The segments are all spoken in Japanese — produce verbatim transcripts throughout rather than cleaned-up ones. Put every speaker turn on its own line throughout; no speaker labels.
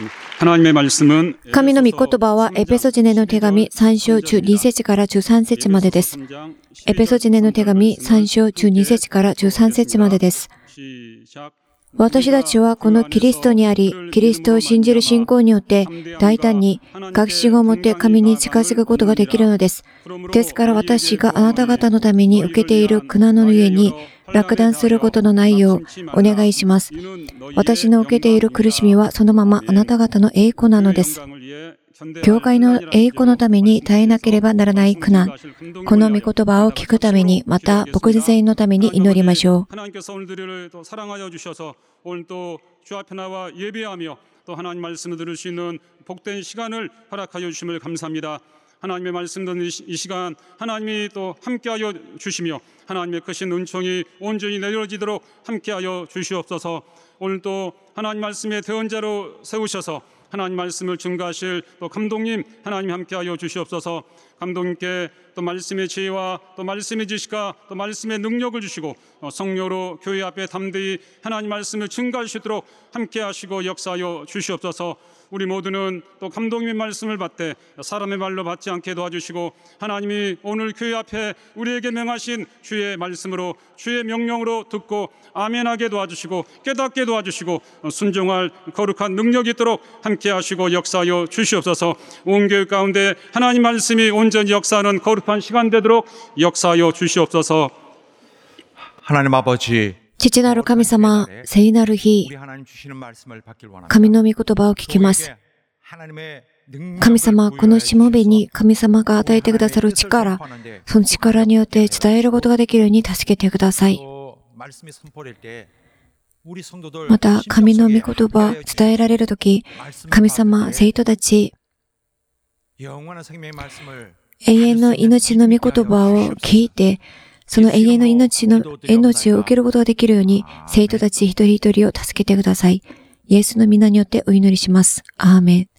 神の御言葉はエペソジネの手紙さん章じゅうに節からじゅうさん節までです。エペソジネの手紙さん章じゅうに節からじゅうさん節までです。私たちはこのキリストにあり、キリストを信じる信仰によって大胆に確信を持って神に近づくことができるのです。ですから私があなた方のために受けている苦難のゆえに落胆することのないようお願いします。私の受けている苦しみはそのままあなた方の栄光なのです。教会の栄光のために耐えなければならない苦難、この御言葉を聞くために、また牧師全員のために祈りましょう。
하나님의 말씀 듣는 이 시간 하나님이 또 함께하여 주시며 하나님의 크신 은총이 온전히 내려지도록 함께하여 주시옵소서. 오늘 또 하나님 말씀의 대언자로 세우셔서 하나님 말씀을 증거하실 또 감독님 하나님 함께하여 주시옵소서. 감독님께 또 말씀의 지혜와 또 말씀의 지식과 또 말씀의 능력을 주시고 성령으로 교회 앞에 담대히 하나님 말씀을 증거할 수 있도록 함께하시고 역사하여 주시옵소서. 우리 모두는 또 감독님의 말씀을 받되 사람의 말로 받지 않게 도와주시고 하나님이 오늘 교회 앞에 우리에게 명하신 주의 말씀으로 주의 명령으로 듣고 아멘하게 도와주시고 깨닫게 도와주시고 순종할 거룩한 능력이 있도록 함께하시고 역사하여 주시옵소서. 온 교회 가운데 하나님 말씀이 온전히 역사하는 거룩한 시간 되도록 역사하여 주시옵소서.
하나님 아버지,
父なる神様、聖なる日、神の御言葉を聞きます。神様、このしもべに神様が与えてくださる力、その力によって伝えることができるように助けてください。また、神の御言葉、伝えられるとき、神様、生徒たち、永遠の命の御言葉を聞いて、その永遠の命の命を受けることができるように、生徒たち一人一人を助けてください。イエスの皆によってお祈りします。アーメン。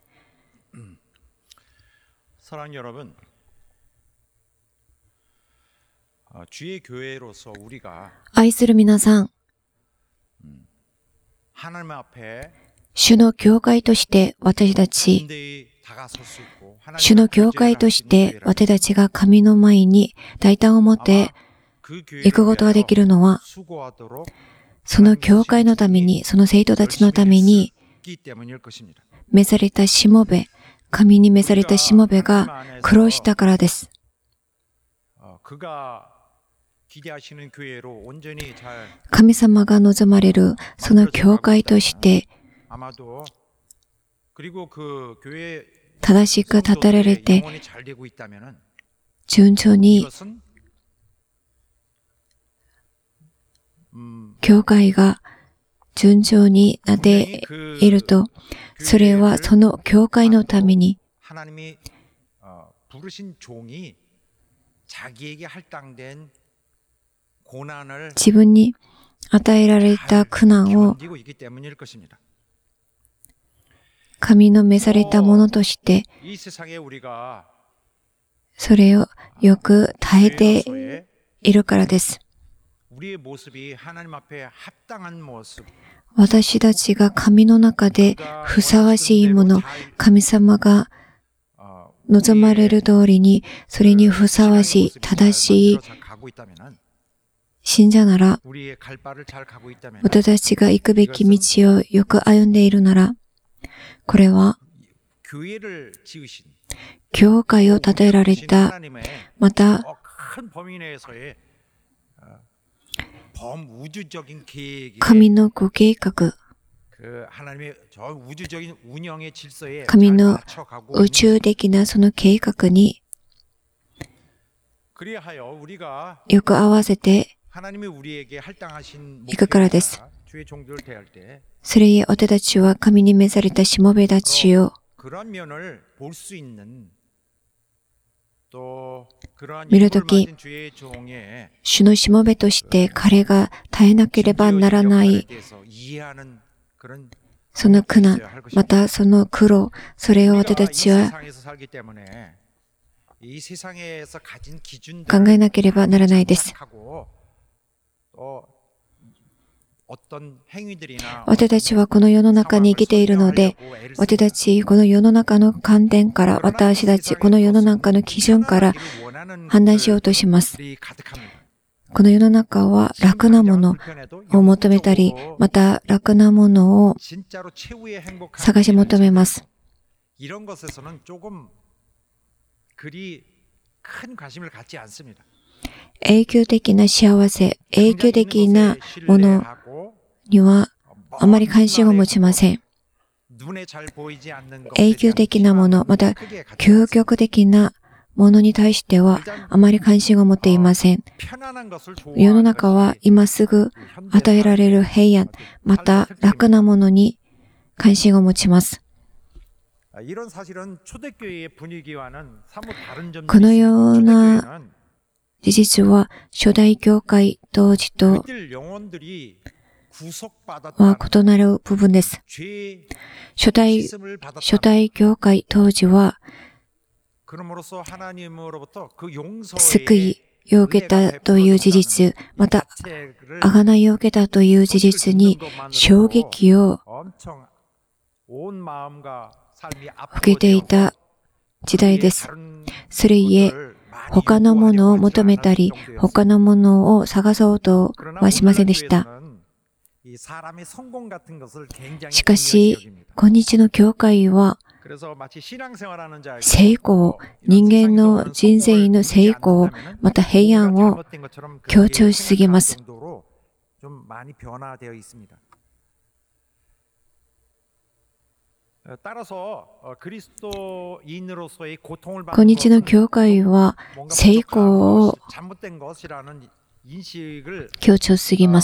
愛する皆さん、主の教会として私たち、主の教会として私たちが神の前に大胆を持って行くことができるのは、その教会のために、その生徒たちのために、召されたしもべ、神に召されたしもべが苦労したからです。神様が望まれるその教会として、正しく立てられて、順調に教会が順調になっていると、それはその教会のために、自分に与えられた苦難を神の召されたものとして、それをよく耐えているからです。私たちが神の中でふさわしいもの、神様が望まれる通りに、それにふさわしい、正しい信者なら、私たちが行くべき道をよく歩んでいるなら、これは、教会を建てられた、また、神のご計画、神の宇宙的なその計画によく合わせていくからです。それゆえ私たちは神に召されたしもべたちを見るとき、主のしもべとして彼が耐えなければならないその苦難、またその苦労、それを私たちは考えなければならないです。 私たちはこの世の中に生きているので、私たちこの世の中の観点から、私たちこの世の中の基準から判断しようとします。この世の中は楽なものを求めたり、また楽なものを探し求めます。永久的な幸せ、永久的なものにはあまり関心を持ちません。永久的なもの、また究極的なものに対してはあまり関心を持っていません。世の中は今すぐ与えられる平安、また楽なものに関心を持ちます。このような事実は初代教会当時とは異なる部分です。初代、初代教会当時は救いを受けたという事実、また贖いを受けたという事実に衝撃を受けていた時代です。それゆえ、他のものを求めたり、他のものを探そうとはしませんでした。しかし、今日の教会は、成功、人間の人生の成功、また平安を強調しすぎます。今日の教会は成功を強調しすぎます。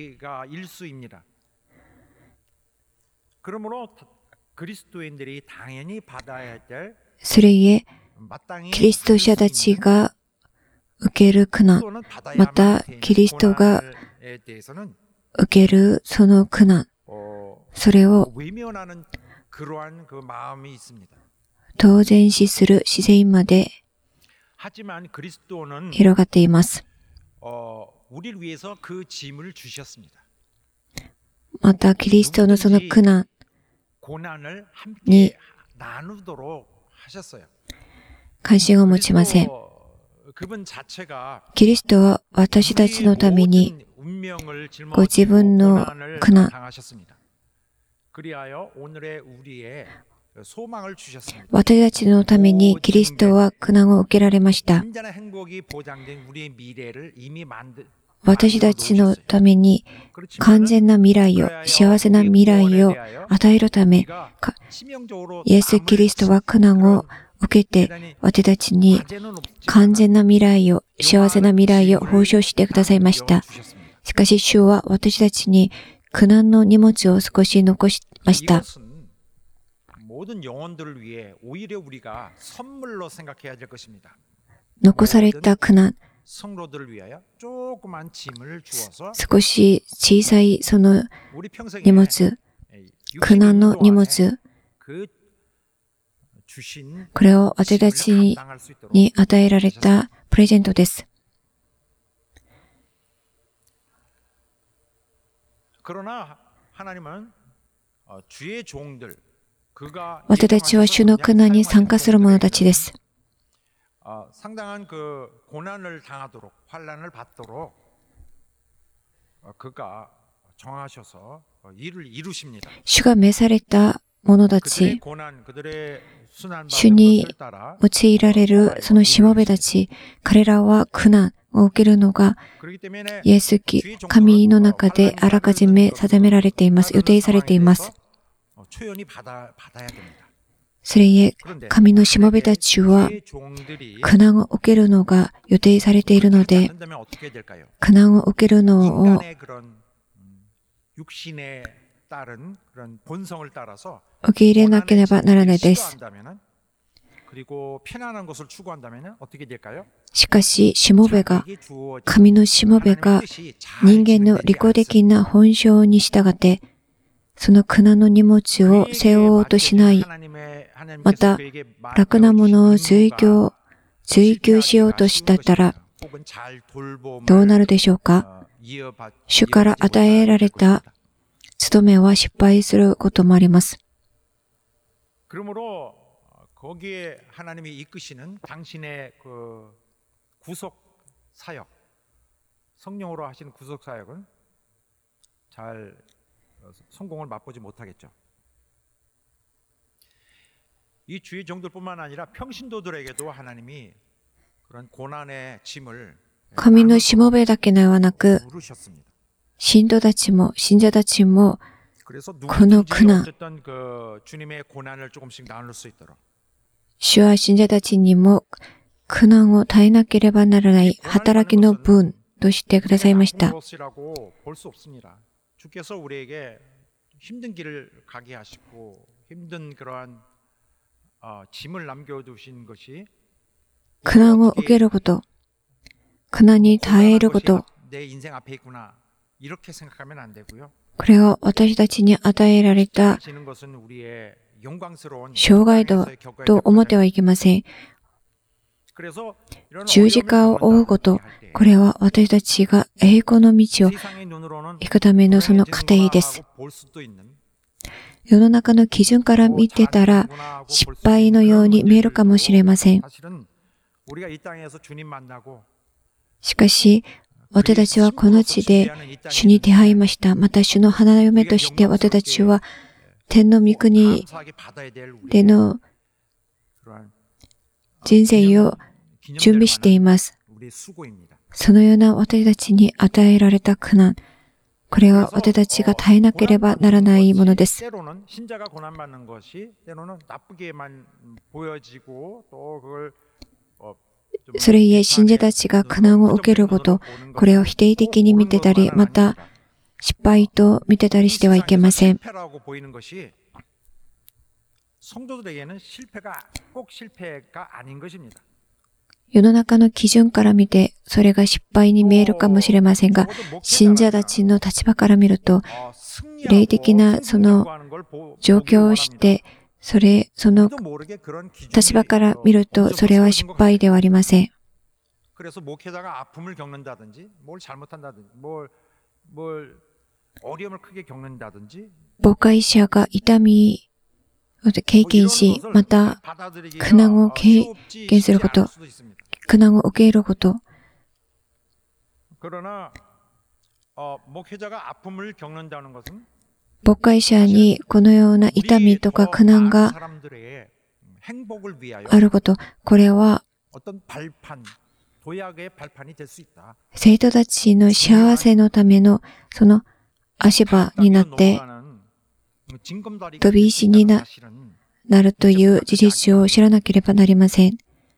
それゆえ、キリスト者たちが受ける苦難、またキリストが受けるその苦難、それを当然視する視線まで広がっています。またキリストのその苦難に関心を持ちません。キリストは私たちのためにご自分の苦難、私たちのためにキリストは苦難を受けられました。私たちのために完全な未来を、幸せな未来を与えるため、イエス・キリストは苦難を受けて、私たちに完全な未来を、幸せな未来を保証してくださいました。しかし、主は私たちに苦難の荷物を少し残しました。残された苦難、少し小さいその荷物、苦難の荷物、これを私たちに与えられたプレゼントです。私たちは主の苦難に参加する者たちです。主が召された者たち、主に用いられるそのしもべたち、彼らは苦難を受けるのがイエス・神の中であらかじめ定められています。予定されています。それゆえ、神のしもべたちは苦難を受けるのが予定されているので、苦難を受けるのを受け入れなければならないです。しかし、しもべが、神のしもべが人間の利己的な本性に従って、その苦難の荷物を背負おうとしない、また、楽なものを追求、追求しようとしたら、どうなるでしょうか？ 主から与えられた務めは失敗することもあります。
그러므로 거기에 하나님이 이끄시는 당신의 그 구속 사역, 성령으로 하시는 구속 사역은 잘 성공을 맛보지 못하겠죠. 이 주의 종들뿐만 아니라 평신도들에게도 하나님이 그런 고난의 짐을
神のしもべだけではなく、
부르셨습니다.
信徒たちも信者たちも
그래서
この苦難、
어쨌든 그 주님의 고난을 조금씩 나눌 수 있도록
主は信者たちにも苦難を耐えなければならない働きの分としてくださいました。
것이라고 볼 수 없습니다. 주께서 우리에게 힘든 길을 가게 하시고 힘든 그러한 어, 짐을 남겨두신 것이
苦難を受けること、苦難に耐えること、
내 인생 앞에 있구나 이렇게 생각하면 안 되고요.
これを私たちに与えられた
하시는 것은 우리의 영광스러운
障害度と思ってはいけません。
그래서 이런
十字架を追うこと、これは私たちが栄光の道を
세상의 눈으로는
行くためのその過程です。
볼 수도 있는
世の中の基準から見てたら失敗のように見えるかもしれません。
사실은 우리가 이 땅에서 주님 만나고
しかし、私たちはこの地で主に出会いました。また主の花嫁として私たちは天の御国
감사하게 받아야 될 우리
での
그러한
人生を準備しています。
우리 수고입니다.
そのような私たちに与えられた苦難、これは私たちが耐えなければならないものです。
때로는 신자가 고난 받는 것이 때로는 나쁘게만 보여지고 또 그걸
それゆえ信者たちが苦難を受けること、これを否定的に見てたり、また失敗と見てたりしてはいけません。
성도들에게는 실패가 꼭 실패가 아닌 것입니다.
世の中の基準から見て、それが失敗に見えるかもしれませんが、信者たちの立場から見ると、霊的なその状況を知って、それ、その立場から見ると、それは失敗ではありません。
그래서 목회자가 아픔을 겪는다든지, 뭘 잘못한다든지, 뭘, 뭘 어려움을 크게 겪는다든지,
牧会者が痛みを経験し、また苦難を経験すること、苦難を受けること。
그러나 어, 목회자가 아픔을 겪는다는 것은
牧会者にこのような痛みとか苦難があること、これは生徒たちの幸せのためのその足場になって飛び石に な, なるという事実を知らなければなりません。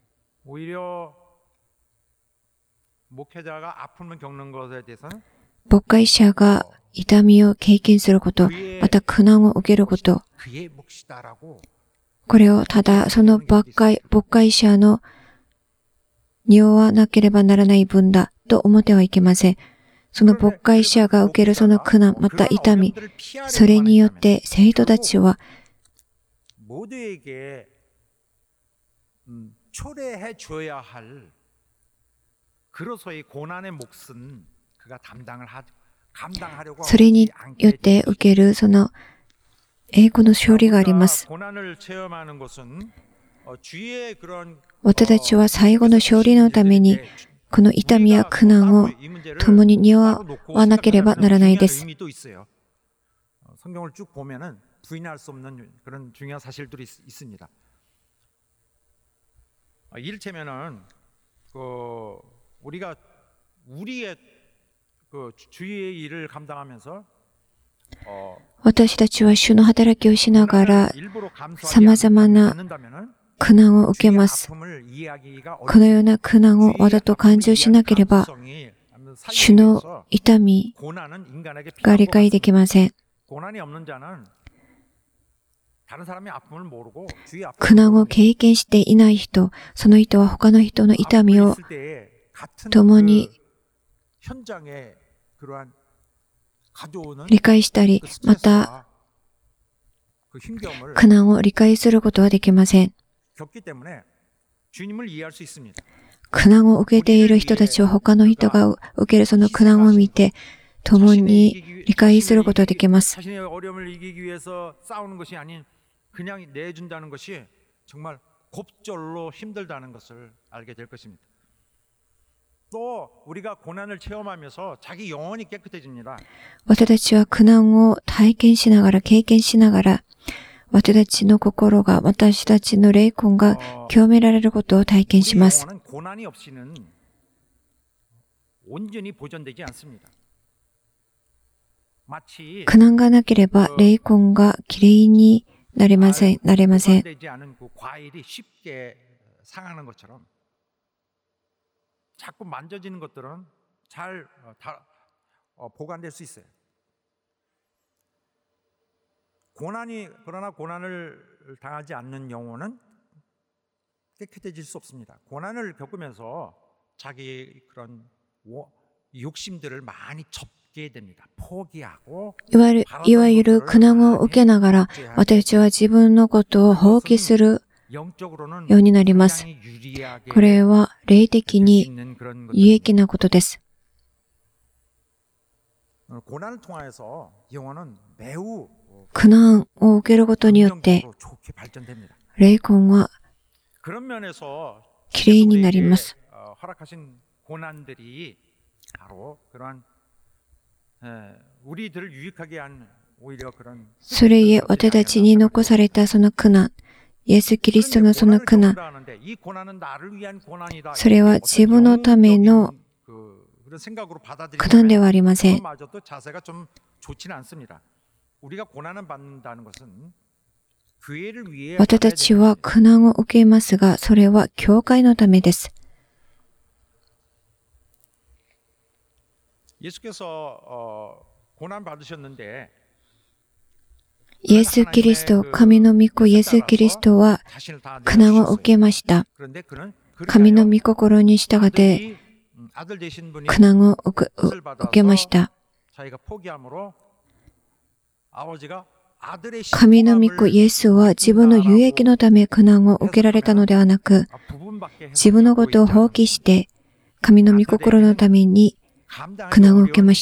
牧会者が痛みを経験すること、また苦難を受けること、これをただその牧会、牧会者の匂わなければならない分だと思ってはいけません。その牧会者が受けるその苦難、また痛み、それによって生徒たちはそれによって受けるその栄光の勝利があります。私たちは最後の勝利のためにこの痛みや苦難を共に担わなければならないです。
성경을 쭉 보면은 부인할 수 없는 그런 중요한 사실들이 있습니다. 이를테면은 그 우리가 우리의 그 주의 일을 감당하면서
私たちは主の働きをしながら様々な苦難を受けます。このような苦難をわざと感情しなければ主の痛みが理解できません。 苦難を経験していない人、その人は他の人の痛みを共に理解したり、また苦難を理解することはできません。 苦難を受けている人たちを他の人が受けるその苦難を見て、共に理解することができます。
자신의 어려움을 이기기 위해서 싸우는 것이 아닌 그냥 내준다는 것이 정말 곱절로 힘들다는 것을 알게 될 것입니다. 또 우리가 고난을 체험하면서 자기 영혼이 깨끗해집니다.
私たちは苦難を体験しながら、経験しながら、私たちの心が、私たちの霊魂が清められることを体験します。
우리 영혼은 고난이 없이는 온전히 보존되지 않습니다. 마치
苦難がなければ霊魂がきれいになれません、なれません。
보관되지 않은 그 과일이 쉽게 상하는 것처럼 자꾸 만져지는 것들은 잘 어, 다, 어, 보관될 수 있어요. 고난이 그러나 고난을 당하지 않는 영혼은 깨끗해질 수 없습니다. 고난을 겪으면서 자기 그런 욕심들을 많이 접게 됩니다. 포기하고
いわゆる、いわゆる苦難を受けながら、私たちは自分のことを放棄するようになります。これは霊的に有益なことです。
고난을 통하여서 영혼은 매우
苦難を受けることによって、
좋게 발전됩니다.
霊魂は
그런 면에서
きれいになります。
허락하신 고난들이 바로 그러한 우리들을 유익하게 한 오히려 그런
それゆえ私たちに残されたその苦難、イエス・キリストのその苦難、それは自分のための苦難ではありません。 私たちは苦難を受けますが、それは教会のためです。
예수께서 고난 받으셨는데
イエス・キリスト、神の御子イエス・キリストは苦難を受けました。神の御心に従って苦難を受けました。神の御子イエスは自分の有益のため苦難を受けられたのではなく、自分のことを放棄して神の御心のために苦難を受けました。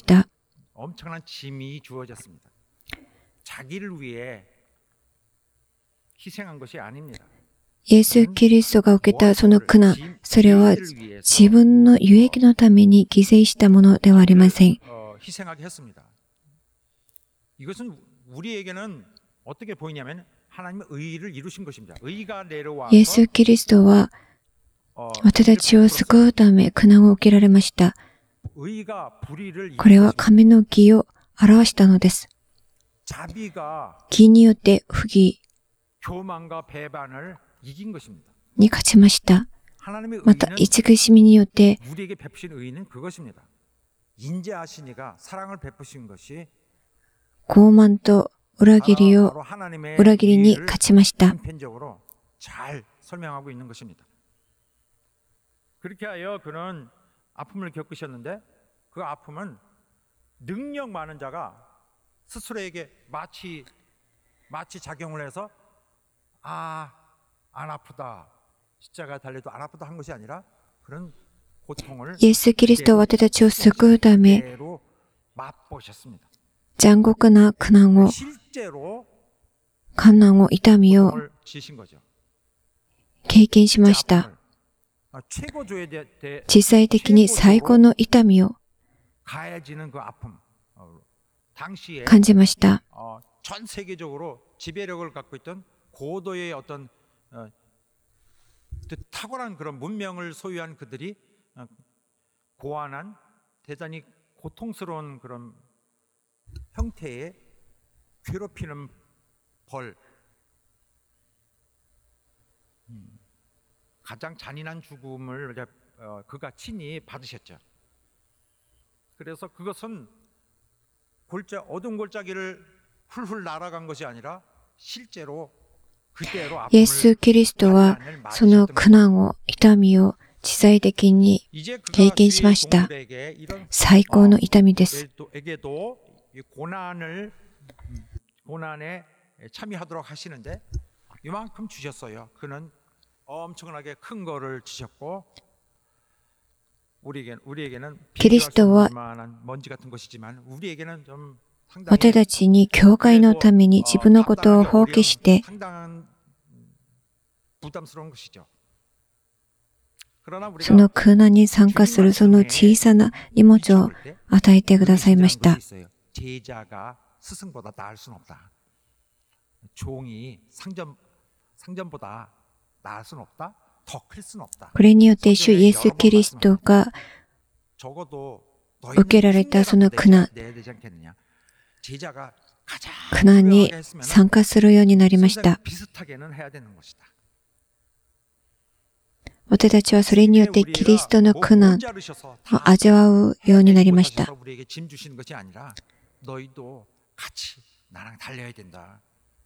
イエス・キリストが受けたその苦難、それは自分の有益のために犠牲したものではありません。 イエス・キリストは私たちを救うため苦難を受けられました。これは神の義を表したのです。 義によって不義に勝ちました。また、慈しみによって傲慢と裏切りを裏切りに勝ちました。
그렇게 하여 그는 아픔을 겪으셨는데 그 아픔은 능력 많은 자가 스스로에게 마치 마치 작용을 해서 아, 안 아프다. 십자가 달려도 안 아프다 한 것이 아니라 그런 고통을
イエス・キリストは私たちを救うため、
그대로 맛보셨습니다.
残酷な苦難を、
실제로
困難を、痛みを
고통을 지신 거죠.
経験しました。
최고조에 대해
実際的に最高の痛みを
가해지는 그 아픔. 당시에
感じました。
어, 전 세계적으로 지배력을 갖고 있던 고도의 어떤 어, 탁월한 그런 문명을 소유한 그들이 어, 고안한 대단히 고통스러운 그런 형태의 괴롭히는 벌, 음, 가장 잔인한 죽음을 어, 그가 친히 받으셨죠. 그래서 그것은 골짜 어두운 골짜기를 훌훌 날아간 것이 아니라 실제로 그대로
イエス・キリストはその苦難を、痛みを実際的に経験しました。最高の痛みです。
고난을 고난에 참여하도록 하시는데 이만큼 주셨어요. 그는 엄청나게 큰 거를 주셨고 우리에게 우리에게는
キリストは
만한 먼지 같은 것이지만 우리에게는 좀
私
상당히
たちに教会のために自分のことを放棄して
상당한 부담스러운 것이죠. 그러나
その
우리가
苦難に参加するその小さな荷物を与えてくださいました。
제자가 스승보다 나을 수는 없다. 종이 상전 상전보다 나을 수는 없다. 더 클 수는 없다.
これによって主イエス・キリストが
적어도
受けられたその苦難、
제자가 가장
苦難に参加するようになりました。
비슷하게는 해야 되는 것이다.
私たちはそれによってキリストの苦難を味わうようになりました。
우리에게 짐 주시는 것이 아니라 너희도 같이 나랑 달려야 된다.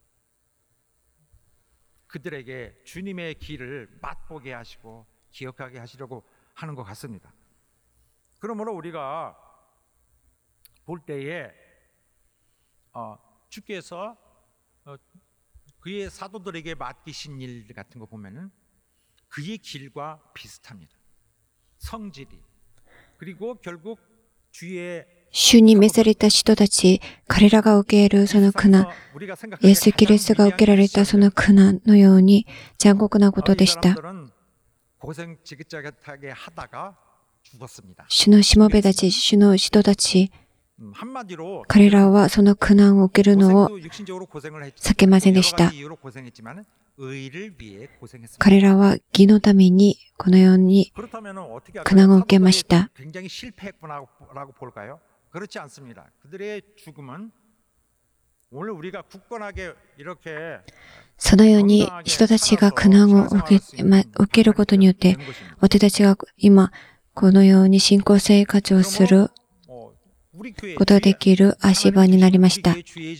그들에게 주님의 길을 맛보게 하시고 기억하게 하시려고 하는 것 같습니다. 그러므로 우리가 볼 때에 어, 주께서 어, 그의 사도들에게 맡기신 일 같은 거 보면은 그의 길과 비슷합니다. 성질이 그리고 결국 주의
主に召された人たち、彼らが受けるその苦難、イエス・キリストが受けられたその苦難のように残酷なことでした。主のしもべたち、主の人たち、彼らはその苦難を受けるのを避けませんでした。彼らは義のためにこのように苦難を受けました。
그렇지 않습니다. 그들의 죽음은 오늘 우리가 굳건하게 이렇게
そのように人たちが苦難を受け、ま、受けることによって私たちが今このように信仰生活をすることができる足場になりました。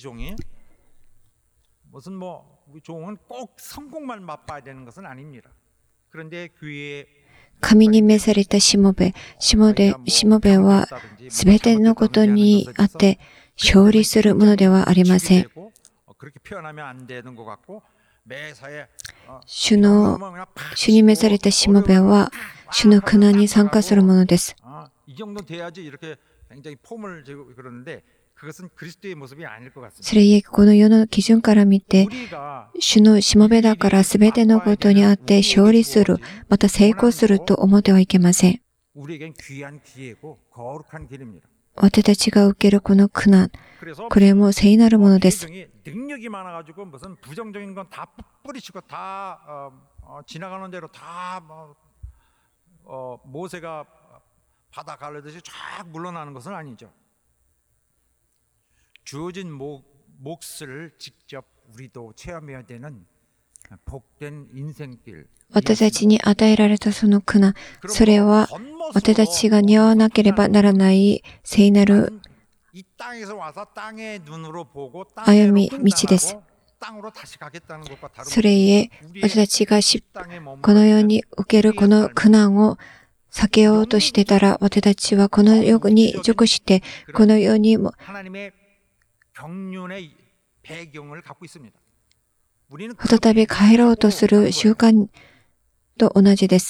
무슨 뭐 종은 꼭 성공만 맛봐야 되는 것은 아닙니다. 그런데 교회에
神に召されたしもべ、しもべ、しもべはすべてのことにあって勝利するものではありません。主の、主に召されたしもべは主の苦難に参加するものです。 それゆえこの世の基準から見て、主のしもべだからすべてのことにあって勝利する、また成功すると思ってはいけません。私たちが受けるこの苦難、これも聖なるものです。
주어진 몫, 몫을 직접 우리도 체험해야 되는 복된 인생길.
私たちに与えられたその苦難、それは私たちが担わなければならない聖なる歩み道です。それゆえ私たちがしこのように受けるこの苦難を避けようとしてたら、私たちはこの世に属してこの世にも再び帰ろうとする習慣と同じです。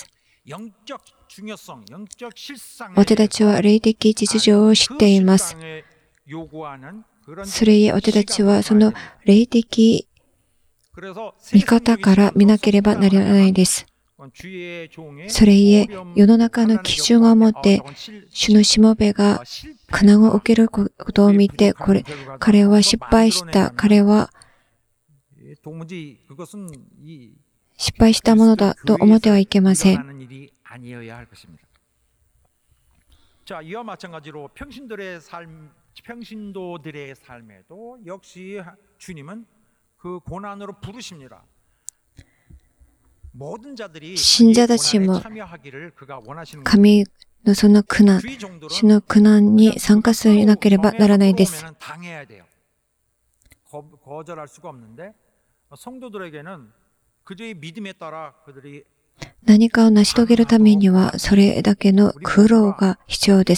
私たちは霊的実情を知っています。それゆえ私たちはその霊的見方から見なければならないです。それゆえ世の中の基準を持って主のしもべが苦難を受けることを見て、これ彼は失敗した、彼は失敗したものだと思ってはいけません。
자, 이와 마찬가지로 평신도들의 삶, 평신도들의 삶에도 역시 주님은 그 고난으로 부르십니다. 모든 자들이 고난에 참여하기를 그가 원하시는 것입니다. のその苦難、主の苦難に参加しなければならないです。何かを成し遂げるためにはそれだけの苦労が必要です。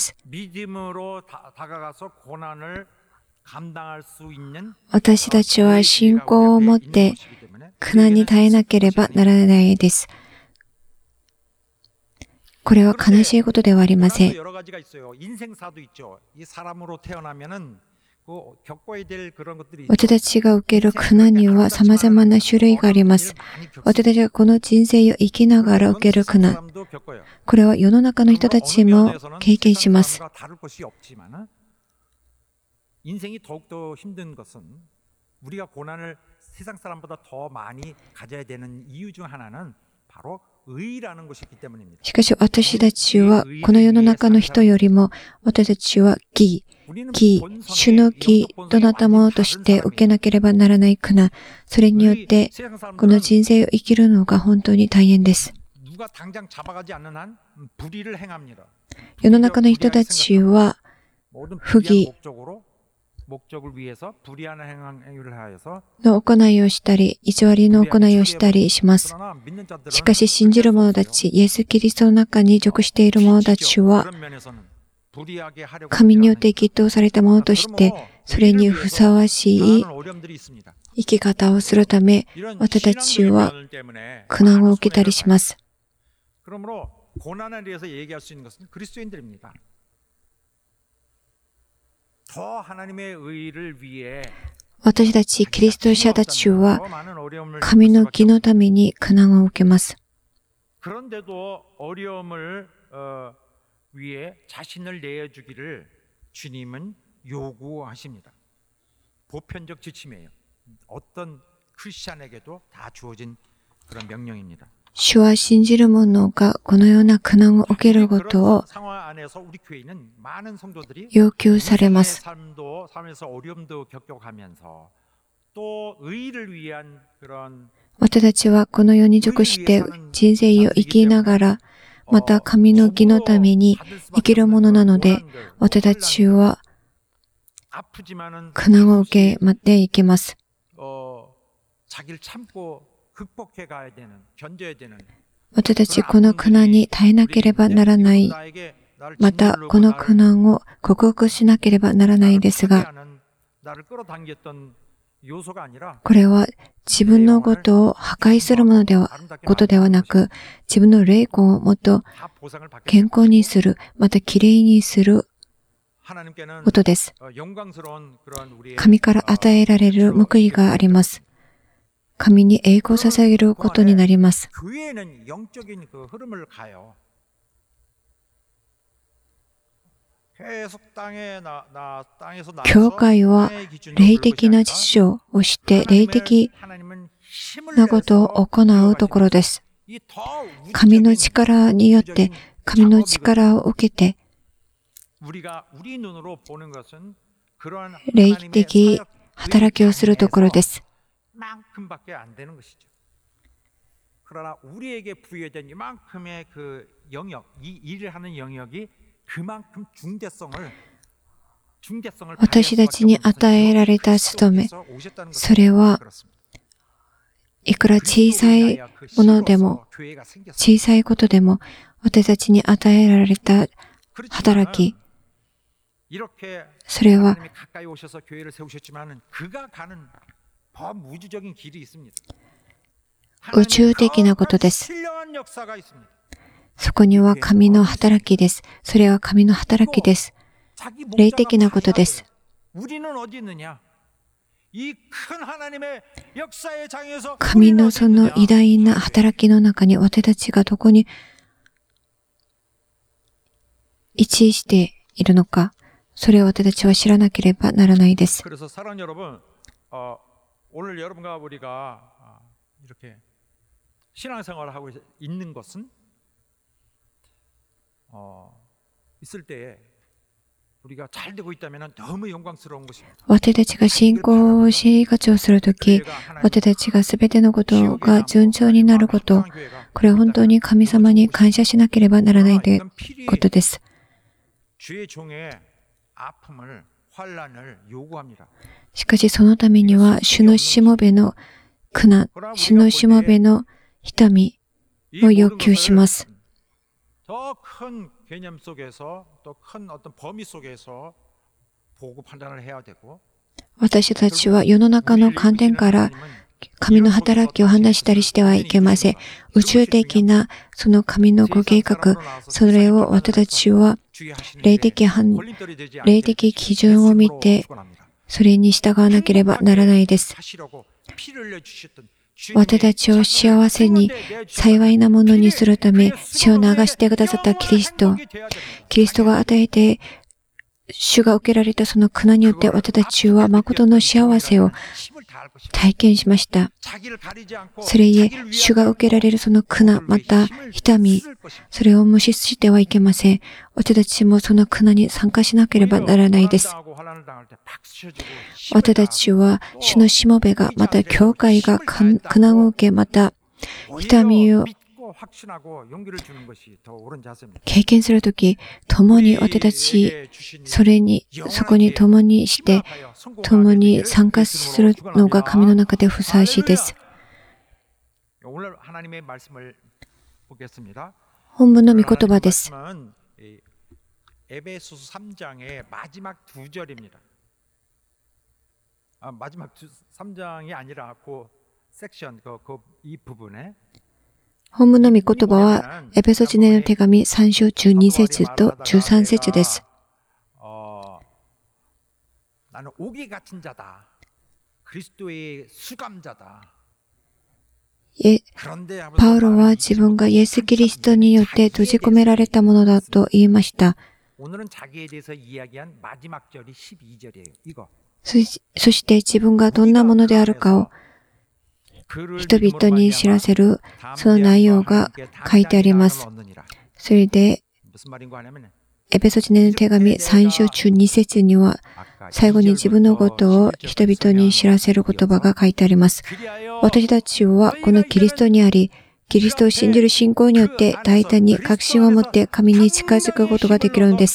私たちは信仰を持って苦難に耐えなければならないです。
これは悲しいことではありません。
여러 가지가 있어요. 인생사도 있죠. 이 사람으로 태어나면은 그 겪어야 될 그런 것들이 있죠.
私たちが受ける苦難には様々な種類があります。私たちがこの人生を生きながら受ける苦難、これは世の中の人たちも経験します。
인생이 더욱더 힘든 것은 우리가 고난을 세상 사람보다 더 많이 가져야 되는 이유 중 하나는 바로 의라는 것이기 때문입니다.
しかし私たちはこの世の中の人よりも私たちは義、義、主の義となったものとして受けなければならない苦難、それによってこの人生を生きるのが本当に大変です。
누가 당장 잡아가지 않는 한 불의를 행합니다.
世の中の人たちは不義
목적을 위해서 불의한 행위를 하여서
の行いをしたり、偽りの行いをしたりします。しかし信じる者たち、イエス・キリストの中に属している者たちは、神によって義とされた者として、それにふさわしい生き方をするため、私たちは苦難を受けたりします。
그러므로 고난에 대해서 얘기할 수 있는 것은 그리스도인들입니다. 더 하나님의 의를 위해
私たちキリスト者たちは神の義のために苦難を受けます。
그런데도 어려움을 어, 위해 자신을 내어주기를 주님은 요구하십니다. 보편적 지침이에요. 어떤 크리스찬에게도 다 주어진 그런 명령입니다.
主は信じる者がこのような苦難を受けることを要求されます。 私たちはこの世に属して人生を生きながら、また神の義のために生きるものなので、私たちは苦難を受けていきます。 私たちこの苦難に耐えなければならない。またこの苦難を克服しなければならないですが、これは自分のことを破壊するものではことではなく、自分の霊魂をもっと健康にする、またきれいにすることです。神から与えられる報いがあります。 神に栄光を捧げることになります。教会は霊的な秩序をして霊的なことを行うところです。神の力によって神の力を受けて霊的働きをするところです。
만큼밖에 안 되는 것이죠. 그러나 우리에게 부여된 이만큼의 그 영역, 이 일을 하는 영역이 그만큼 중대성을 중대성을
私たちに与えられた務め、それはいくら小さいものでも、小さいことでも、私たちに与えられた働き、それは宇宙的なことです。そこには神の働きです。それは神の働きです。霊的なことです。神のその偉大な働きの中に私たちがどこに位置しているのか、それを私たちは知らなければならないです。
어, 오늘 여러분과 우리가 이렇게 신앙생활을 하고 있는 것은 어, 있을 때에 우리가 잘 되고 있다면 너무 영광스러운 것입니다.
私たちが信仰生活をするとき、私たちがすべてのことが順調になること、これは本当に神様に感謝しなければならないことです。
주의 종의 아픔을 환난을 요구합니다.
しかしそのためには主のしもべの苦難、主のしもべの痛みを要求します。
더 큰 개념 속에서 또 큰 어떤 범위 속에서 보고 판단을 해야 되고
私たちは世の中の観点から神の働きを話したりしてはいけません。宇宙的なその神のご計画、それを私たちは霊的判、霊的基準を見て、それに従わなければならないです。私たちを幸せに幸いなものにするため、血を流してくださったキリスト、キリストが与えて、主が受けられたその苦難によって私たちは誠の幸せを体験しました。それゆえ、主が受けられるその苦難、また痛み、それを無視してはいけません。私たちもその苦難に参加しなければならないです。私たちは主のしもべが、また教会が苦難を受け、また痛みを経験するとき、共に私たち、それに、そこに共にして、共に参加するのが神の中でふさわしいです。本文の御言葉です。本文の御言葉は、エペソ人への手紙さん章じゅうに節とじゅうさん節です。パウロは自分がイエス・キリストによって閉じ込められたものだと言いました。そして自分がどんなものであるかを人々に知らせるその内容が書いてあります。それで、エペソ人への手紙さん章じゅうに節には、最後に自分のことを人々に知らせる言葉が書いてあります。私たちはこのキリストにあり、キリストを信じる信仰によって大胆に確信を持って神に近づくことができるのです。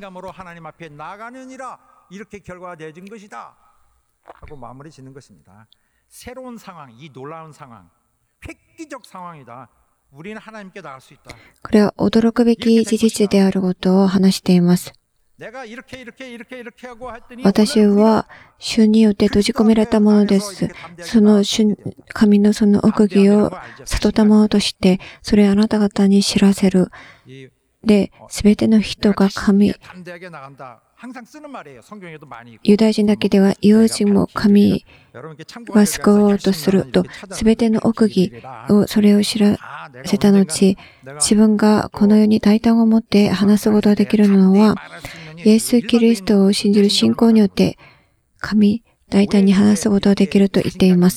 새로운 상황, 이 놀라운 상황, 획기적 상황이다. 우리는 하나님께 나갈 수 있다.
これは驚くべき事実であることを話しています。私は主によって閉じ込められたものです。その主、神のその奥義を悟ったものとして、それをあなた方に知らせる。で、すべての人が神、ユダヤ人だけでは、異邦人も神が救おうとすると、すべての奥義を、それを知らせた後、自分がこの世に大胆を持って話すことができるのは、イエス・キリストを信じる信仰によって、神、大胆に話すことができると言っています。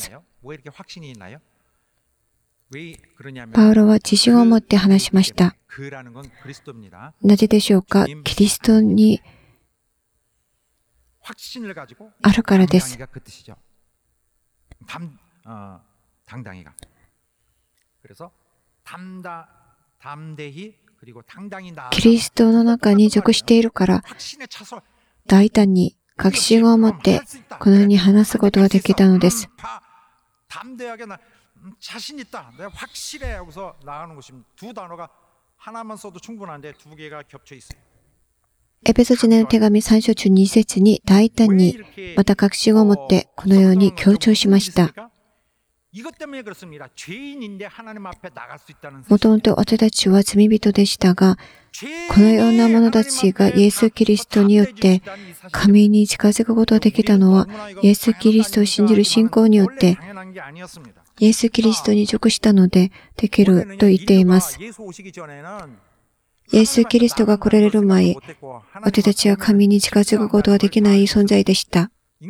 パウロは自信を持って話しました。なぜでしょうか？キリストにあるからです。キリストの中に属しているから、大胆に確信を持ってこのように話すことができたのです。エペソ人への手紙さん章じゅうに節に大胆にまた確信を持ってこのように強調しました。もともと私たちは罪人でしたが、このような者たちがイエス・キリストによって神に近づくことができたのは、イエス・キリストを信じる信仰によって、イエス・キリストに属したのでできると言っています。イエス・キリストが来られる前、私たちは神に近づくことができない存在でした。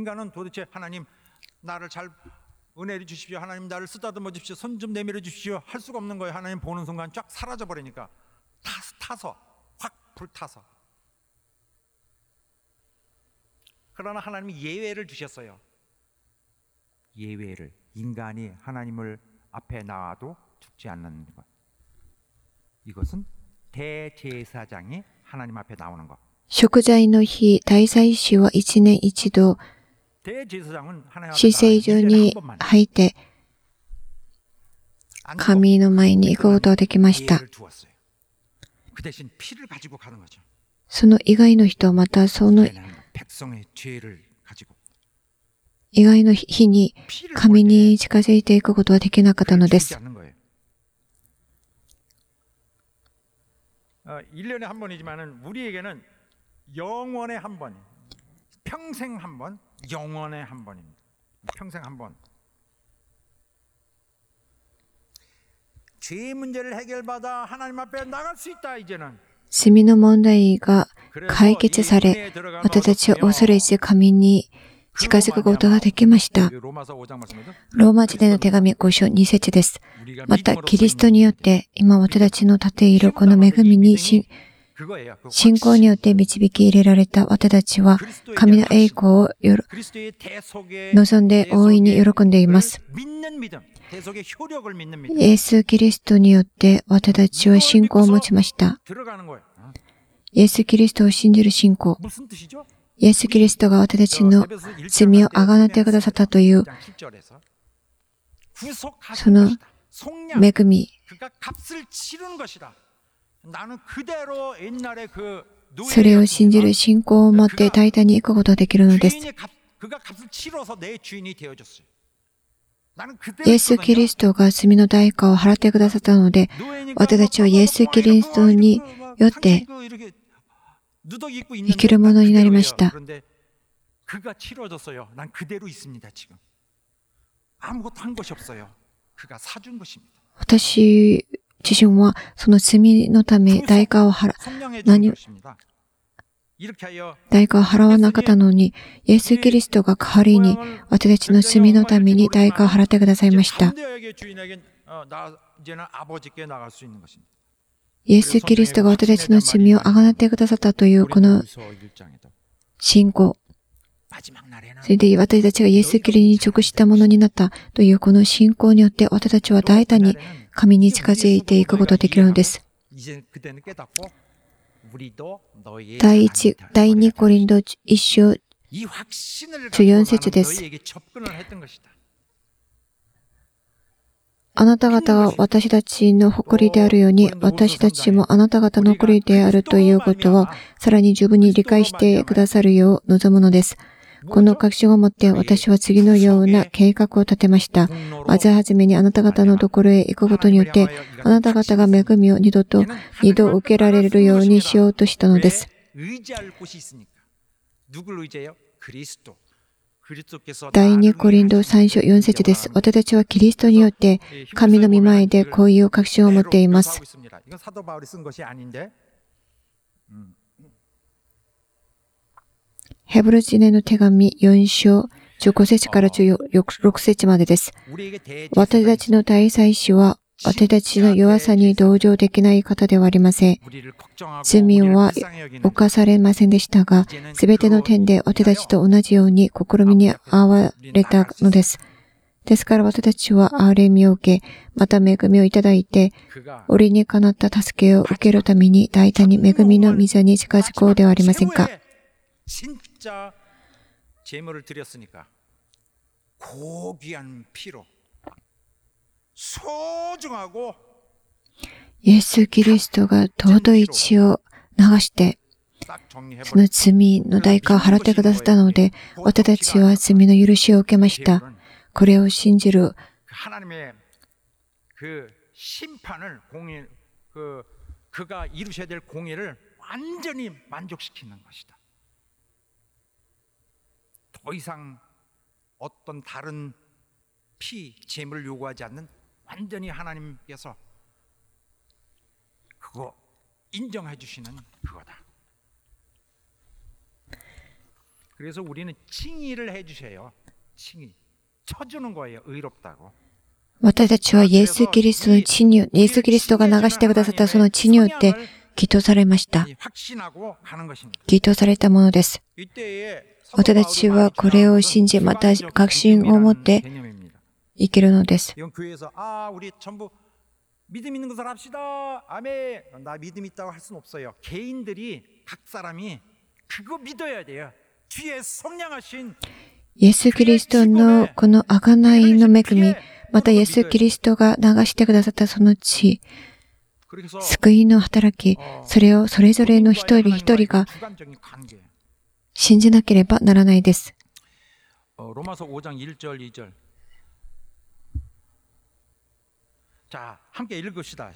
그러나 하나님이 예외를 주셨어요. 예외를 인간이 하나님을 앞에 나와도 죽지 않는 것. 이것은 대제사장이 하나님 앞에 나오는 것.
贖罪の日、大祭司は一年一度、至聖所に入って、神の前に行くことができました。その以外の人、またその意外の日に神に近づいていくことはできなかったのです。
일 년에 한 번이지만은 우리에게는 영원의 한 번, 평생 한 번, 영원의 한 번입니다. 평생 한 번. 죄 문제를 해결받아 하나님 앞에 나갈 수 있다 이제는.
罪の問題が解決され、私たちは恐れず神に近づくことができました。ローマ字での手紙ご章に節です。また、キリストによって、今私たちの立っているこの恵みに信仰によって導き入れられた私たちは、神の栄光を望んで大いに喜んでいます。イエス・キリストによって私たちは信仰を持ちました。イエス・キリストを信じる信仰。イエス・キリストが私たちの罪をあがなってくださったという、その恵み、それを信じる信仰を持って大胆に行くことができるのです。イエス・キリストが罪の代価を払ってくださったので、私たちはイエス・キリストによって生きるものになりました。私自身はその罪のため代価を払何代価を払わなかったのに、イエス・キリストが代わりに私たちの罪のために代価を払ってくださいました。イエス・キリストが私たちの罪をあがなってくださったというこの信仰。それで私たちがイエス・キリストに直したものになったというこの信仰によって私たちは大胆に神に近づいていくことができるのです。第一、第二コリント一章じゅうよん節です。あなた方が私たちの誇りであるように、私たちもあなた方の誇りであるということを、さらに十分に理解してくださるよう望むのです。この確信をもって私は次のような計画を立てました。まずはじめにあなた方のところへ行くことによって、あなた方が恵みを二度と二度受けられるようにしようとしたのです。第二コリント三章四節です。私たちはキリストによって神の御前でこういう確信を持っています。ヘブル人への手紙よん章じゅうご節からじゅうろく節までです。私たちの大祭司は私たちの弱さに同情できない方ではありません。罪は犯されませんでしたが、すべての点で私たちと同じように試みに遭われたのです。ですから私たちは憐れみを受け、また恵みをいただいて、折にかなった助けを受けるために大胆に恵みの溝に近づこうではありませんか。
진짜 제물을 드렸으니까 고귀한 피로 소중하고
イエス・キリストが尊い血を流して、その罪の代価を払ってくださったので、私たちは罪の許しを受けました。これを信じる。
하나님의 그 심판을 공의 그 그가 이루셔야 될 공의를 완전히 만족시키는 것이다. 더 이상 어떤 다른 피, 제물을 요구하지 않는 완전히 하나님께서 그거 인정해 주시는 그거다. 그래서 우리는 칭의를 해 주셔요. 칭의. 쳐주는 거예요. 의롭다고.
私たちはイエス・キリストの血によって、イエス・キリストが流してくださったその血によって義とされました。義とされたものです。私たちはこれを信じ、また確信を持って生きるのです。
믿음 있는 것을 합시다. 아멘. 나 믿음 있다고 할 수는 없어요. 개인들이 각 사람이 그거 믿어야 돼요. 뒤에 성량하신
イエス・キリストのこの贖いの恵み、またイエス・キリストが流してくださったその血、救いの働き、それをそれぞれの一人一人が信じなければならないです。
로마서 오 장 일 절 이 절. 자, 함께 읽읍시다.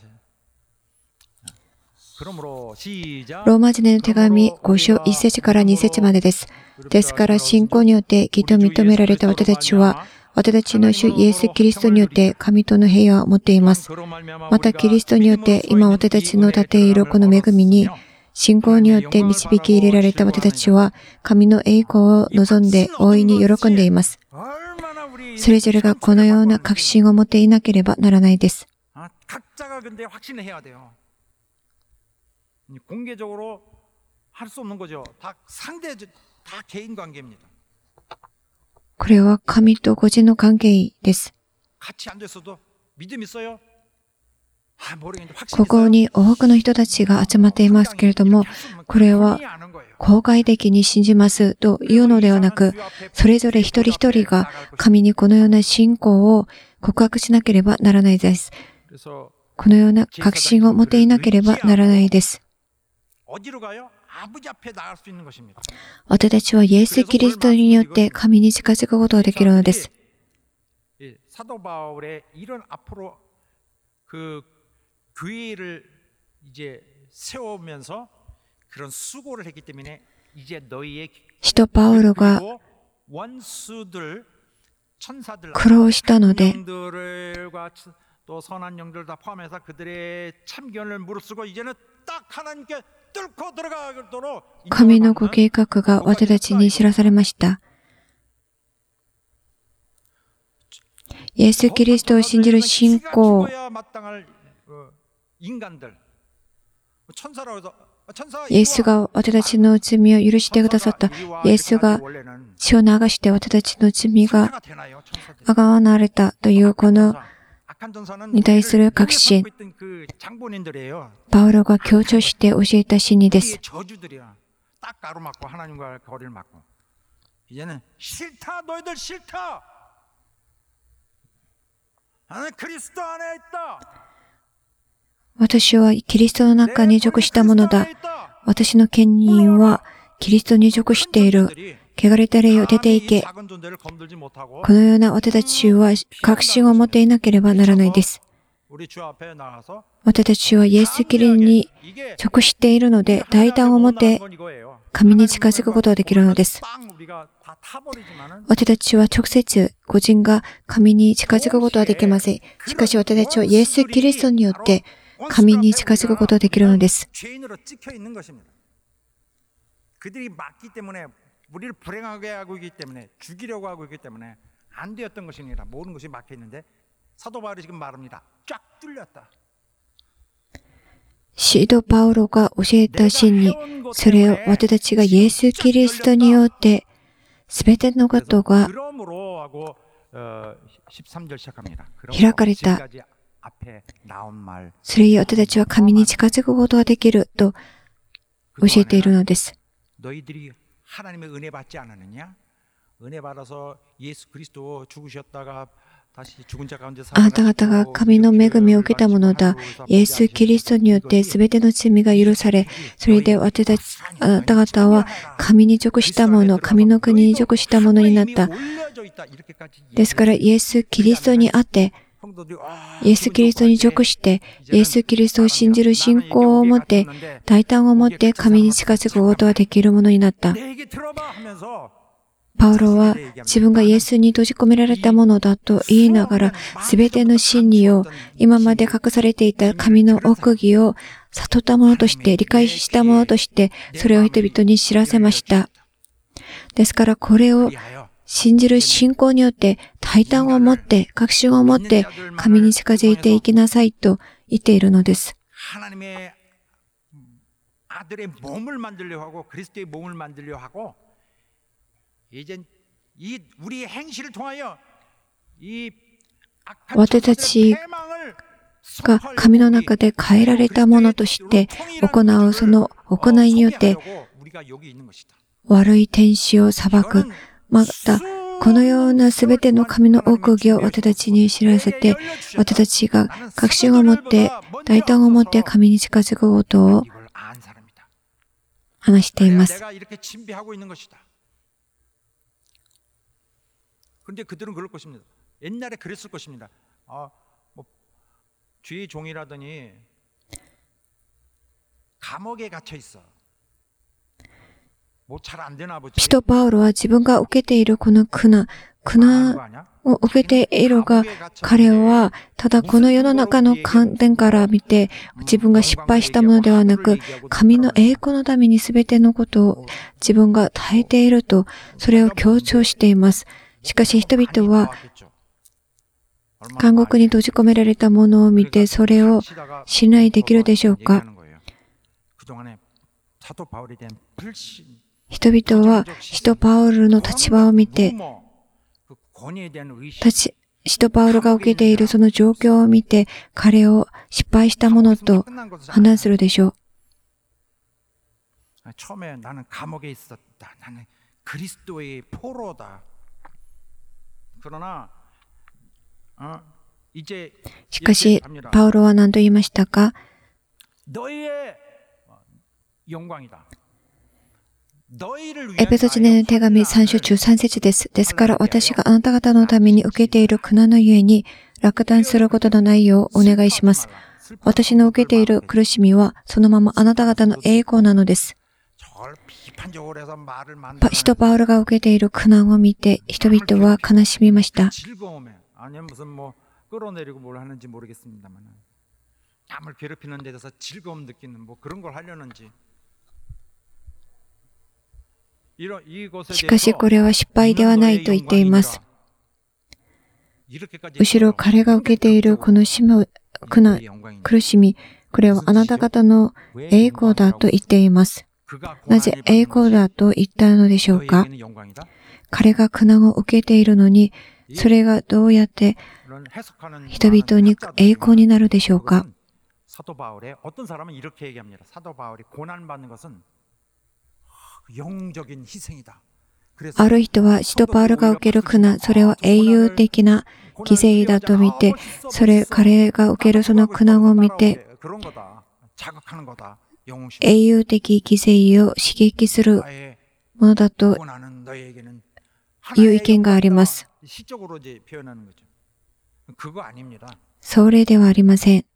그러므로 시작.
ローマ人への手紙ご章いち節からに節までです。ですから信仰によって義と認められた私たちは、私たちの主イエス・キリストによって神との平和を持っています。またキリストによって今私たちの立っているこの恵みに、信仰によって導き入れられた私たちは、神の栄光を望んで大いに喜んでいます。それぞれがこのような確信を持っていなければならないです。
공개적으로 할 수 없는 거죠. 다 상대, 다 개인 관계입니다.
これは神と個人の関係です。
같이 앉아 있어도 믿음 있어요?
ここに多くの人たちが集まっていますけれども、これは公開的に信じますというのではなく、それぞれ一人一人が神にこのような信仰を告白しなければならないです。このような確信を持っていなければならないです。私たちはイエス・キリストによって神に近づくことができるのです。
교회를 이제 세우면서 그런 수고를 했기 때문에 이제 너희의
使徒パウロが
원수들 천사들
苦労したので
영들과 또 선한 영들 다 포함해서 그들의 참견을 무릅쓰고 이제는 딱 하나님께 뚫고 들어가도록
神のご計画が私たちに知らされました。イエス・キリストを信じる信仰 イエスが私たちの罪を許してくださった。イエスが血を流して私たちの罪があがわれたというこのに対する確信。パウロが強調して教えた真理です。 私はキリストの中に属したものだ。私の権任はキリストに属している。汚れた霊よ出て行け。このような私たちは確信を持っていなければならないです。私たちはイエス・キリストに属しているので、大胆を持って神に近づくことができるのです。私たちは直接個人が神に近づくことはできません。しかし私たちはイエス・キリストによって神に近づくことができるのです。
그들이 막기 때문에 우리를 불행하게 하고 있기 때문에 죽이려고 하고 있기 때문에 안 되었던 것이 아니라 모든 것이 막혀 있는데 사도 바울이 지금 말합니다. 쫙 뚫렸다.
使徒パウロが教えた真理、それを私たちがイエス・キリストによってすべてのことが開かれた。それに私たちは神に近づくことができると教えているのです。
너희들이 하나님의 은혜 받지 않았느냐? 은혜 받아서 예수 그리스도 죽으셨다가 다시 죽은 자 가운데
あなた方が神の恵みを受けたものだ。イエス・キリストによってすべての罪が許され、それで私たち、あなた方は神に属したもの、神の国に属したものになった。ですからイエス・キリストにあって、イエス・キリストに属して、イエス・キリストを信じる信仰を持って、大胆を持って神に近づくことができるものになった。パウロは自分がイエスに閉じ込められたものだと言いながら、すべての真理を、今まで隠されていた神の奥義を悟ったものとして、理解したものとして、それを人々に知らせました。ですからこれを、信じる信仰によって大胆を持って、確信を持って神に近づいていきなさいと言っているのです。私たちが神の中で変えられたものとして行うその行いによって悪い天使を裁く。また、このようなすべての神の奥義を私たちに知らせて、私たちが確信を持って、大胆を持って神に近づくことを話しています。
그런데 그들은 그럴 것입니다. 옛날에 그랬을 것입니다. 아, 뭐 주의 종이라더니 감옥에 갇혀 있어. 뭐 잘 안 되나 보지.
使徒パウロは自分が受けているこの苦難、苦難を受けているが、彼はただこの世の中の観点から見て自分が失敗したものではなく、神の栄光のために全てのことを自分が耐えていると、それを強調しています。しかし人々は監獄に閉じ込められたものを見て、それを信頼できるでしょうか。人々は使徒パウロの立場を見て、使徒パウロが受けているその状況を見て、彼を失敗したものと判断するでしょう。
처음에 나는 감옥에 있었다. 나는 그리스도의 포로다. 그러나 어, 이제
しかし、パウロは何と言いましたか？
너희의 영광이다.
エペソジネの手紙さん章じゅうさん節です。ですから私があなた方のために受けている苦難のゆえに落胆することのないようお願いします。私の受けている苦しみはそのままあなた方の栄光なのです。使徒パウロが受けている苦難を見て人々は悲しみました。 しかしこれは失敗ではないと言っています。むしろ彼が受けているこの苦難、苦しみ、これはあなた方の栄光だと言っています。なぜ栄光だと言ったのでしょうか。彼が苦難を受けているのに、それがどうやって人々に栄光になるでしょうか。 ある人は使徒パウロが受ける苦難、それは英雄的な犠牲だと見て、それ彼が受けるその苦難を見て、英雄的犠牲を刺激するものだという意見があります。それではありません。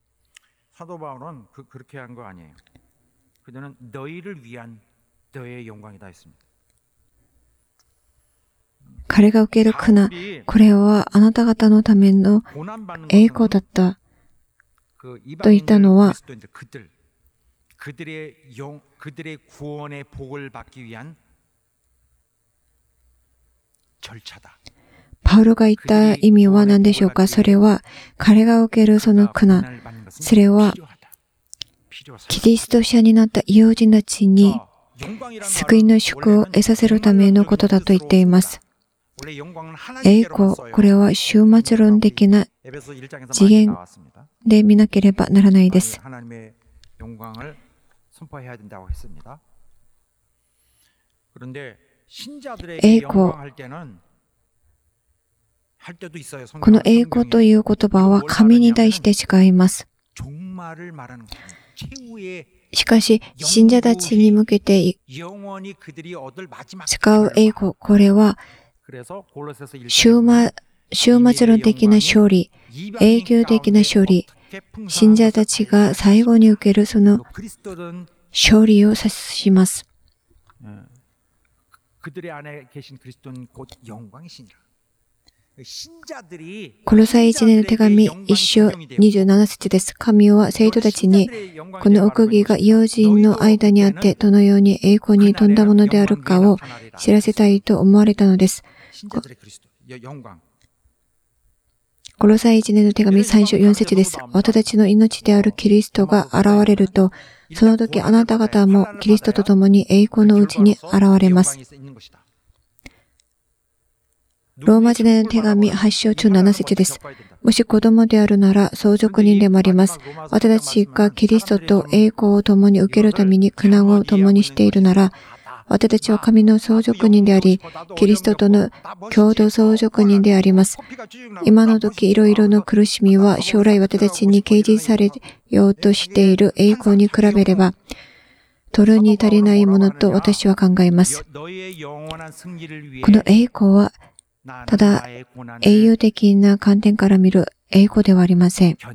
彼が受ける苦難、これはあなた方のための栄光だったと言ったのは、パウロが言った意味は何でしょうか。それは彼が受けるその苦難、それはキリスト者になった異邦人たちに救いの祝を得させるためのことだと言っています。栄光、これは終末論的な次元で見なければならないです。栄光、この栄光という言葉は神に対して違います。しかし、信者たちに向けて使う栄光、これは終末論的な勝利、永久的な勝利、信者たちが最後に受けるその勝利を指します。コロサイいちねんの手紙いち章にじゅうなな節です。神は生徒たちに、この奥義が異邦人の間にあって、どのように栄光に富んだものであるかを知らせたいと思われたのです。コロサイいちねんの手紙さん章よん節です。私たちの命であるキリストが現れると、その時あなた方もキリストと共に栄光のうちに現れます。ローマ人への手紙はち章じゅうなな節です。もし子供であるなら相続人でもあります。私たちがキリストと栄光を共に受けるために苦難を共にしているなら、私たちは神の相続人であり、キリストとの共同相続人であります。今の時いろいろの苦しみは将来私たちに掲示されようとしている栄光に比べれば、取るに足りないものと私は考えます。この栄光はただ、英雄的な観点から見る栄光ではありません。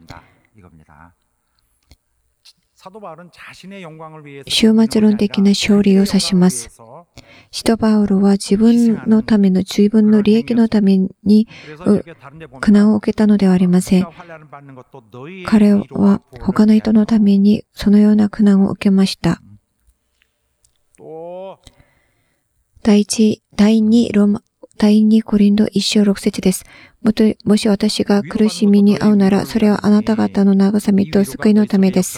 終末論的な勝利を指します。使徒パウロは自分のための、自分の利益のために苦難を受けたのではありません。彼は他の人のためにそのような苦難を受けました。第一、第二ローマ、第二コリント一章六節です。もし私が苦しみに遭うなら、それはあなた方の慰めと救いのためです。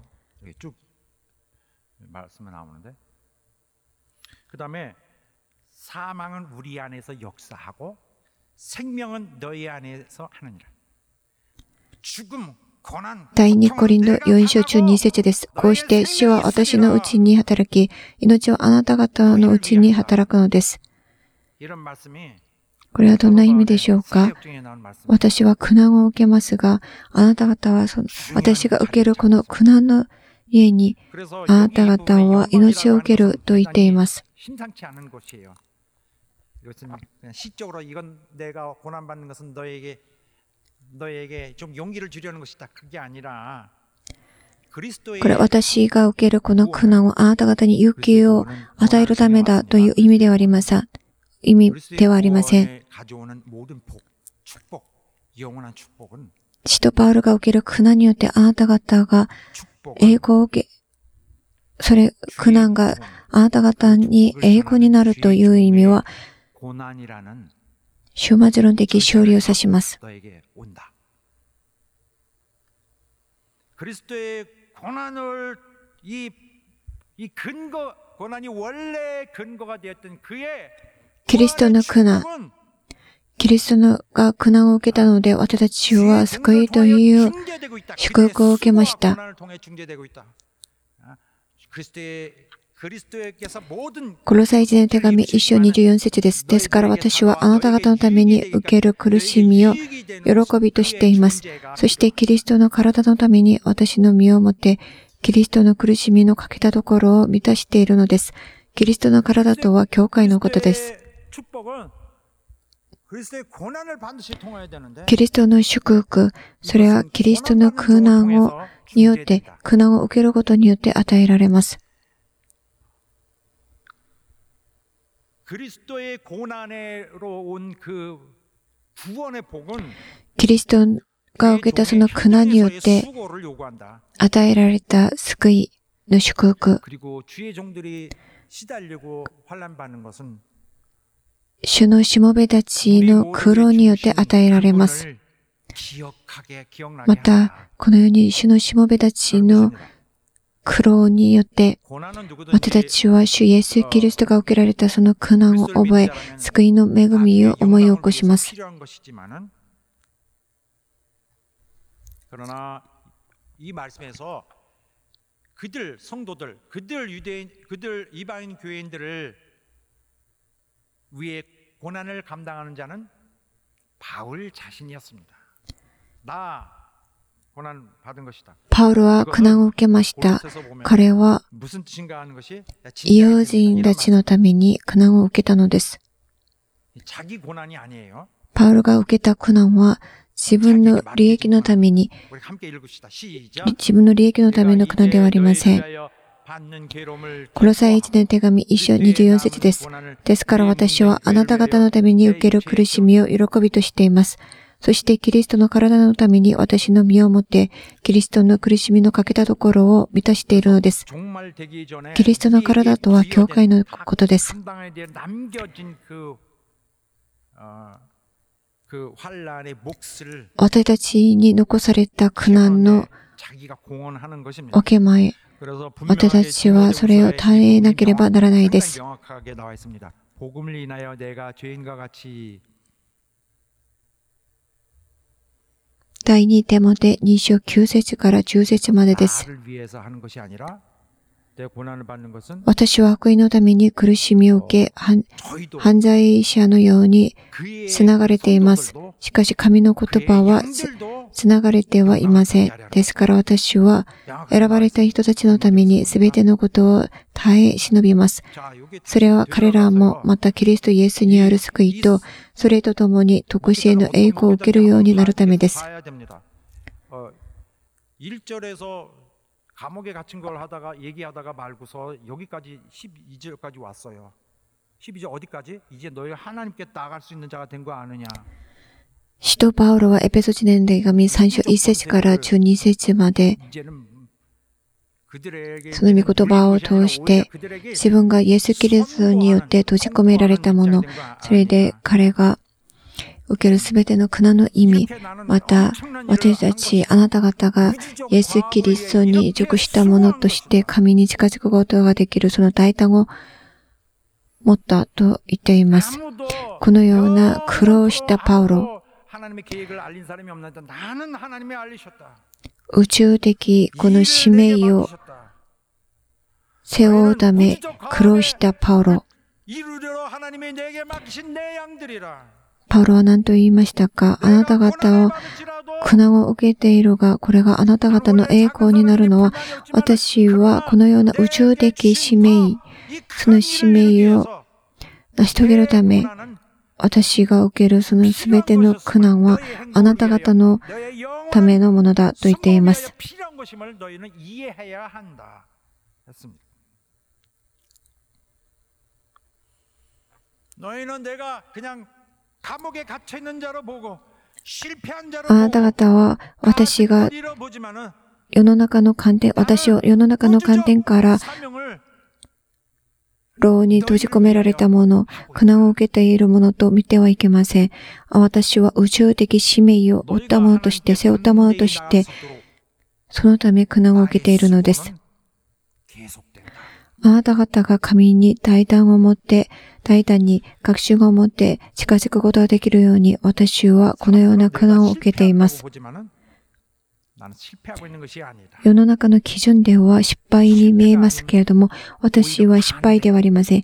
그다음에 사망은 우리 안에서 역사하고 생명은 너희 안에서 하느니라. 죽음, 고난.
第二コリント四章中二節です。こうして死は私のうちに働き、命はあなた方のうちに働くのです。これはどんな意味でしょうか？私は苦難を受けますが、あなた方はその私が受けるこの苦難の家にあなた方は命を受けると言っています。これは私が受けるこの苦難をあなた方に勇気を与えるためだという意味ではありません。意味ではありません。使徒パウロが受ける苦難によってあなた方が栄光を受け、それ、苦難があなた方に栄光になるという意味は、終末論的勝利を指します。キリストの苦難、キリストのが苦難を受けたので、私たちは救いという祝福を受けました。コロサイ人の手紙一章二十四節です。ですから私はあなた方のために受ける苦しみを喜びとしています。そしてキリストの体のために私の身をもって、キリストの苦しみのかけたところを満たしているのです。キリストの体とは教会のことです。キリストの祝福、それはキリストの苦難をによって、苦難を受けることによって与えられます。キリストが受けたその苦難によって与えられた救いの祝福、主のしもべたちの苦労によって与えられます。また、このように主のしもべたちの苦労によって、私たちは主イエス・キリストが受けられたその苦難を覚え、救いの恵みを思い起こします。
위에 고난을 감당하는 자는 바울 자신이었습니다. 나 고난 받은 것이다.
パウロは苦難を受けました。彼は異邦人たちのために苦難を受けたのです。パウロが受けた苦難は自分の利益のために、自分の利益のための苦難ではありません。コロサイ人の手紙一章二十四節です。ですから私はあなた方のために受ける苦しみを喜びとしています。そしてキリストの体のために私の身をもって、キリストの苦しみのかけたところを満たしているのです。キリストの体とは教会のことです。私たちに残された苦難の分け前、私たちはそれを耐えなければならないです。第二テモテに章きゅう節からじゅう節までです。私は悪意のために苦しみを受け、犯罪者のようにつながれています。しかし神の言葉はつながれてはいません。ですから私は選ばれた人たちのためにすべてのことを耐え忍びます。それは彼らもまたキリストイエスにある救いと、それとともに徳しへの栄光を受けるようになるためです。
일 절에서 감옥에 갇힌 걸 하다가 얘기하다가 말고서 여기까지 십이 절까지 왔어요. 십이 절 어디까지? 이제 너희가 하나님께 나아갈 수 있는 자가 된 거 아느냐.
使徒パウロはエペソジネの手紙さん章いち節からじゅうに節まで、その御言葉を通して自分がイエス・キリストによって閉じ込められたもの、それで彼が受けるすべての苦難の意味、また私たちあなた方がイエス・キリストに属したものとして神に近づくことができるその大胆を持ったと言っています。このような苦労したパウロ、宇宙的この使命を背負うため苦労したパウロ。パウロは何と言いましたか？あなた方を苦難を受けているが、これがあなた方の栄光になるのは、私はこのような宇宙的使命、その使命を成し遂げるため、私が受けるそのすべての苦難はあなた方のためのものだと言っています。あなた方は私が世の中の観点、私を世の中の観点から牢に閉じ込められたもの、苦難を受けているものと見てはいけません。私は宇宙的使命を負ったものとして、背負ったものとして、そのため苦難を受けているのです。あなた方が神に大胆を持って、大胆に確信を持って近づくことができるように、私はこのような苦難を受けています。世の中の基準では失敗に見えますけれども、私は失敗ではありません。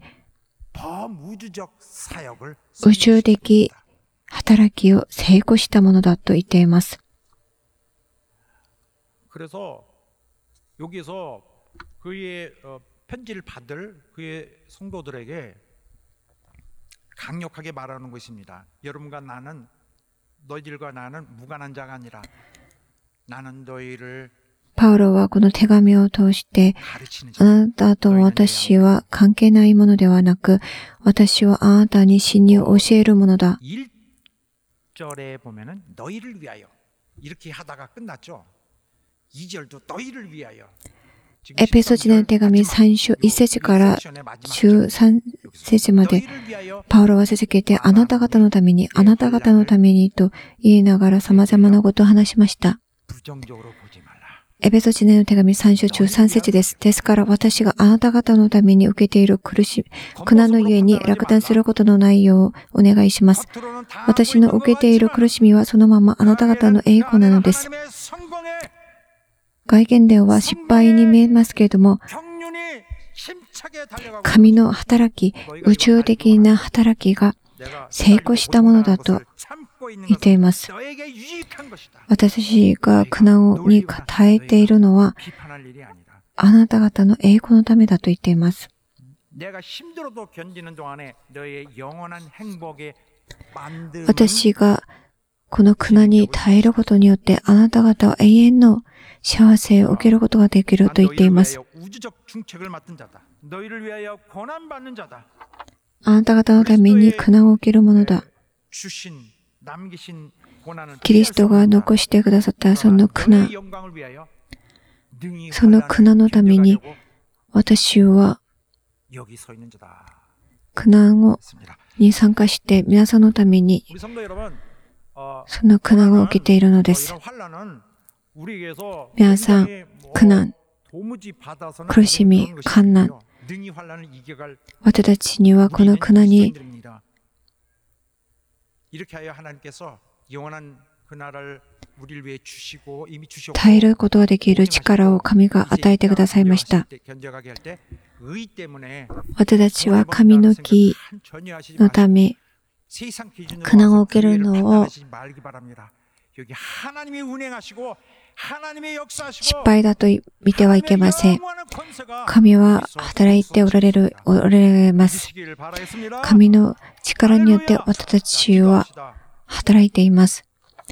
宇宙的働きを成功したものだと言っています。パウロはこの手紙を通して、あなたと私は関係ないものではなく、私はあなたに真理を教えるものだ。
일 절에 보면은 너희를 위하여 이렇게 하다가 끝났죠. 이 절도 너희를 위하여.
エペソジネの手紙さん章いち節からじゅうさん節まで、パウロは続けて、あなた方のために、あなた方のためにと言いながら様々なことを話しました。エペソジネの手紙さん章じゅうさん節です。ですから私があなた方のために受けている苦しみ、苦難のゆえに落胆することのないようお願いします。私の受けている苦しみはそのままあなた方の栄光なのです。外見では失敗に見えますけれども、神の働き、宇宙的な働きが成功したものだと言っています。私が苦難に耐えているのは、あなた方の栄光のためだと言っています。私がこの苦難に耐えることによって、あなた方は永遠の幸せを受けることができると言っています。あなた方のために苦難を受けるものだ。キリストが残してくださったその苦難、その苦難のために私は苦難をに参加して皆さんのためにその苦難を受けているのです。皆さん、苦難、苦しみ、患難、私たちにはこの苦難に耐えることができる力を神が与えてくださいました。私たちは神の義のため苦難を受けるのを失敗だと見てはいけません。神は働いておられる、おられます。神の力によって私たちは働いています。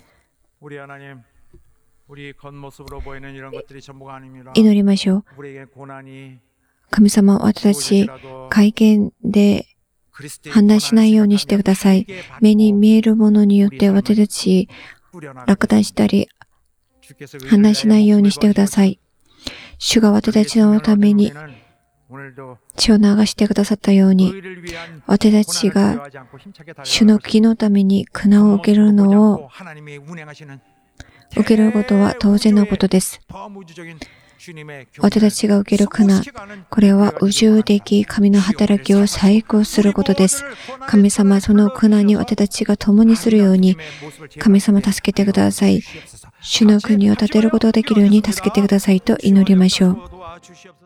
祈りましょう。神様、私たち、会見で判断しないようにしてください。目に見えるものによって私たち、落胆したり、判断しないようにしてください。主が私たちのために血を流してくださったように、私たちが主の義のために苦難を受けるのを受けることは当然のことです。私たちが受ける苦難、これは宇宙的神の働きを再興することです。神様、その苦難に私たちが共にするように、神様助けてください。主の国を建てることができるように助けてくださいと祈りましょう。